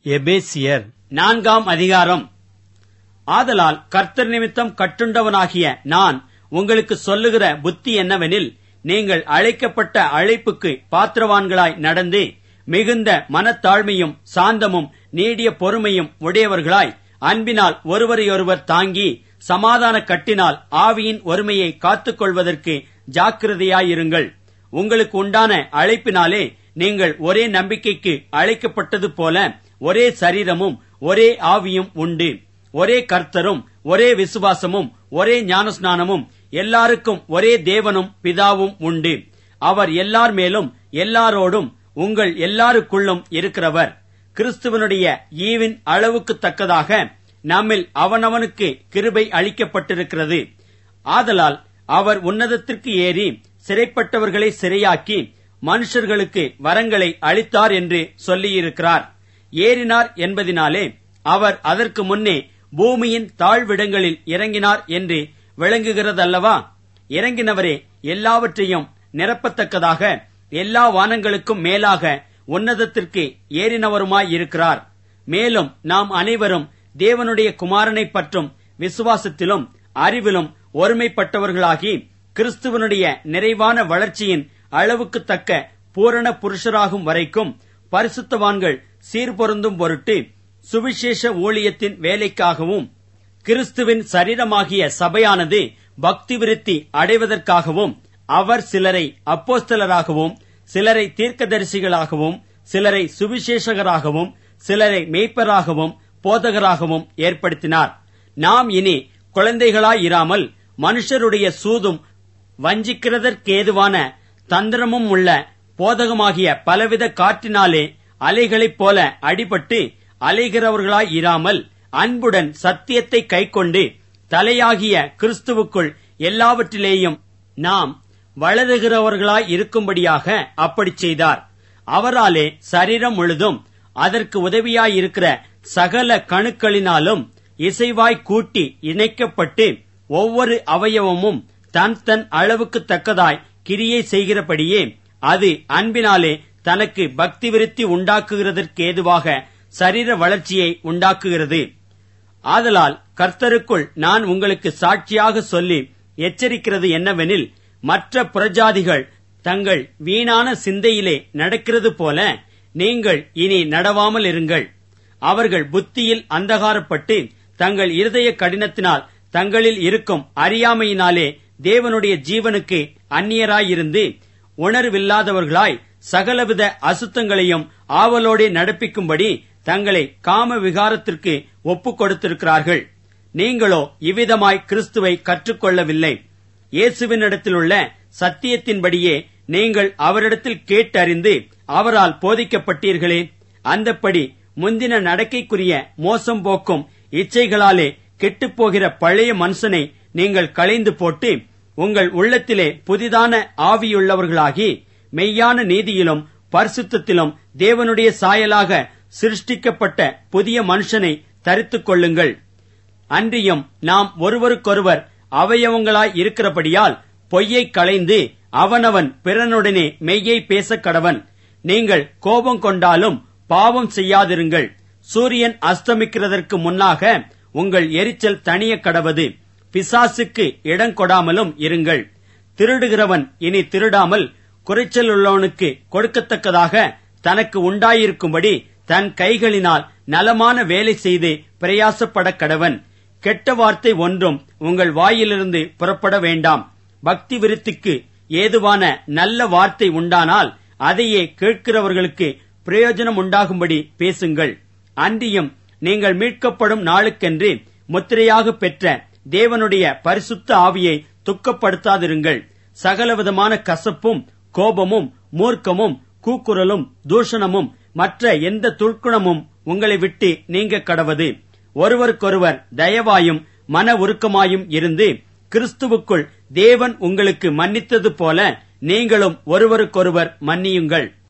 எபேசியர் 4 ஆதலால் கர்த்தர் நிமித்தம் கட்டுண்டவனாகிய நான் உங்களுக்கு சொல்லுகிற புத்தி என்னவெனில், நீங்கள் அழைக்கப்பட்ட அழைப்புக்கு பாத்திரவான்களாய் நடந்து மிகுந்த மனத்தாழ்மையும் சாந்தமும் நீடிய பொறுமையும் உடையவர்களாய் அன்பினால் ஒருவரையொருவர் தாங்கி சமாதான கட்டினால் ஆவியின் ஒருமையை காத்துக் கொள்வதற்கு ஜாக்கிரதையாயிருங்கள். உங்களுக்கு உண்டான அழைப்பினாலே நீங்கள் ஒரே நம்பிக்கைக்கு அழைக்கப்பட்டது போல ஒரே சரீரமும் ஒரே ஆவியும் உண்டு. ஒரே கர்த்தரும் ஒரே விசுவாசமும் ஒரே ஞானஸ்நானமும் எல்லாருக்கும் ஒரே தேவனும் பிதாவும் உண்டு. அவர் எல்லார் மேலும் எல்லாரோடும் உங்கள் எல்லாருக்குள்ளும் இருக்கிறவர். கிறிஸ்துவனுடைய ஈவின் அளவுக்கு தக்கதாக நம்மில் அவனவனுக்கு கிருபை அளிக்கப்பட்டிருக்கிறது. ஆதலால் அவர் உன்னதத்திற்கு ஏறி சிறைப்பட்டவர்களை சிறையாக்கி மனுஷர்களுக்கு வரங்களை அளித்தார் என்று சொல்லியிருக்கிறார். ஏறினார் என்பதினாலே அவர் அதற்கு முன்னே பூமியின் தாழ்விடங்களில் இறங்கினார் என்று விளங்குகிறதல்லவா? இறங்கினவரே எல்லாவற்றையும் நிரப்பத்தக்கதாக எல்லா வானங்களுக்கும் மேலாக உன்னதத்திற்கு ஏறினவருமாயிருக்கிறார். மேலும் நாம் அனைவரும் தேவனுடைய குமாரனை பற்றும் விசுவாசத்திலும் அறிவிலும் ஒருமைப்பட்டவர்களாகி கிறிஸ்துவனுடைய நிறைவான வளர்ச்சியின் அளவுக்கு தக்க பூரண புருஷராகும் வரைக்கும் பரிசுத்தவான்கள் சீர்பொருந்தும் பொருட்டு சுவிசேஷ ஊழியத்தின் வேலைக்காகவும் கிறிஸ்துவின் சரீரமாகிய சபையானது பக்தி விருத்தி அடைவதற்காகவும் அவர் சிலரை அப்போஸ்தலராகவும் சிலரை தீர்க்கதரிசிகளாகவும் சிலரை சுவிசேஷகராகவும் சிலரை மேய்ப்பராகவும் போதகராகவும் ஏற்படுத்தினார். நாம் இனி குழந்தைகளாயிராமல் மனுஷருடைய சூதும் வஞ்சிக்கிறதற்கேதுவான தந்திரமும் உள்ள போதகமாகிய பலவித காற்றினாலே அலைகளைப் போல அடிபட்டு அலைகிறவர்களாயிராமல் அன்புடன் சத்தியத்தை கைக்கொண்டு தலையாகிய கிறிஸ்துவுக்குள் எல்லாவற்றிலேயும் நாம் வளருகிறவர்களாயிருக்கும்படியாக அப்படிச் செய்தார். அவராலே சரீரம் முழுதும் அதற்கு உதவியாயிருக்கிற சகல கணுக்களினாலும் இசைவாய் கூட்டி இணைக்கப்பட்டு ஒவ்வொரு அவயவமும் தன் தன் அளவுக்கு தக்கதாய் கிரியை செய்கிறபடியே அது அன்பினாலே தனக்கு பக்தி விருத்தி உண்டாக்குகிறதற்கேதுவாக சரீர வளர்ச்சியை உண்டாக்குகிறது. ஆதலால் கர்த்தருக்குள் நான் உங்களுக்கு சாட்சியாக சொல்லி எச்சரிக்கிறது என்னவெனில், மற்ற புறஜாதிகள் தங்கள் வீணான சிந்தையிலே நடக்கிறது போல நீங்கள் இனி நடவாமல் இருங்கள். அவர்கள் புத்தியில் அந்தகாரப்பட்டு தங்கள் இருதய கடினத்தினால் தங்களில் இருக்கும் அறியாமையினாலே தேவனுடைய ஜீவனுக்கு அந்நியராயிருந்து உணர்வில்லாதவர்களாய் சகலவித அசுத்தங்களையும் ஆவலோடே நடப்பிக்கும்படி தங்களை காம விகாரத்திற்கு ஒப்புக் கொடுத்திருக்கிறார்கள். நீங்களோ இவ்விதமாய் கிறிஸ்துவை கற்றுக்கொள்ளவில்லை. இயேசுவினிடத்திலுள்ள சத்தியத்தின்படியே நீங்கள் அவரிடத்தில் கேட்டறிந்து அவரால் போதிக்கப்பட்டீர்களே. அந்தப்படி முந்தின நடக்கைக்குரிய மோசம் போக்கும் இச்சைகளாலே கெட்டுப்போகிற பழைய மனுஷனை நீங்கள் களைந்து போட்டு உங்கள் உள்ளத்திலே புதிதான ஆவியுள்ளவர்களாகி மெய்யான நீதியிலும் பரிசுத்தத்திலும் தேவனுடைய சாயலாக சிருஷ்டிக்கப்பட்ட புதிய மனுஷனை தரித்துக் கொள்ளுங்கள். அன்றியும் நாம் ஒருவருக்கொருவர் அவயவங்களாய் இருக்கிறபடியால் பொய்யை களைந்து அவனவன் பிறனுடனே மெய்யை பேசக் கடவன். நீங்கள் கோபம் கொண்டாலும் பாவம் செய்யாதிருங்கள். சூரியன் அஸ்தமிக்கிறதற்கு முன்னாக உங்கள் எரிச்சல் தணிய கடவது. பிசாசுக்கு இடங்கொடாமலும் இருங்கள். திருடுகிறவன் இனி திருடாமல் குறைச்சலுள்ளவனுக்கு கொடுக்கத்தக்கதாக தனக்கு உண்டாயிருக்கும்படி தன் கைகளினால் நலமான வேலை செய்து பிரயாசப்பட கடவன். கெட்ட வார்த்தை ஒன்றும் உங்கள் வாயிலிருந்து புறப்பட வேண்டாம். பக்தி விருத்திக்கு ஏதுவான நல்ல வார்த்தை உண்டானால் அதையே கேட்கிறவர்களுக்கு பிரயோஜனம் உண்டாகும்படி பேசுங்கள். அன்றியும் நீங்கள் மீட்கப்படும் நாளுக்கென்று முத்திரையாக பெற்ற தேவனுடைய பரிசுத்த ஆவியை துக்கப்படுத்தாதிருங்கள். சகலவிதமான கசப்பும் கோபமும் மூர்க்கமும் கூக்குரலும் தூஷணமும் மற்ற எந்த துர்க்குணமும் உங்களை விட்டு நீங்க கடவது. ஒருவருக்கொருவர் தயவாயும் மன உருக்கமாயும் இருந்து கிறிஸ்துவுக்குள் தேவன் உங்களுக்கு மன்னித்தது போல நீங்களும் ஒருவருக்கொருவர் மன்னியுங்கள்.